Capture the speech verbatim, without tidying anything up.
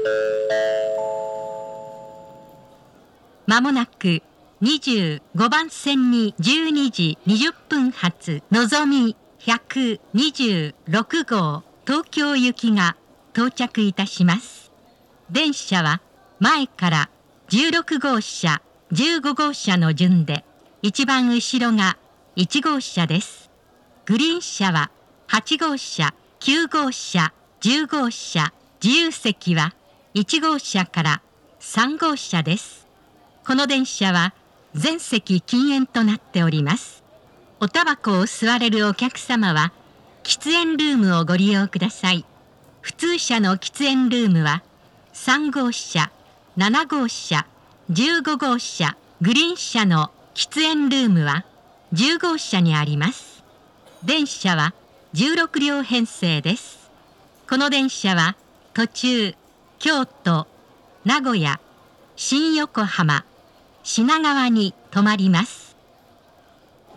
まもなくにじゅうごばん線にじゅうにじにじゅっぷん発のぞみひゃくにじゅうろくごう東京行きが到着いたします。電車は前からじゅうろくごうしゃ、じゅうごごうしゃの順で、一番後ろがいちごうしゃです。グリーン車ははちごうしゃ、きゅうごうしゃ、じゅうごうしゃ、自由席はいちごうしゃからさんごうしゃです。この電車は全席禁煙となっております。おタバコを吸われるお客様は喫煙ルームをご利用ください。普通車の喫煙ルームはさんごうしゃ、ななごうしゃ、じゅうごごうしゃ、グリーン車の喫煙ルームはじゅうごうしゃにあります。電車はじゅうろくりょう編成です。この電車は途中京都、名古屋、新横浜、品川に停まります。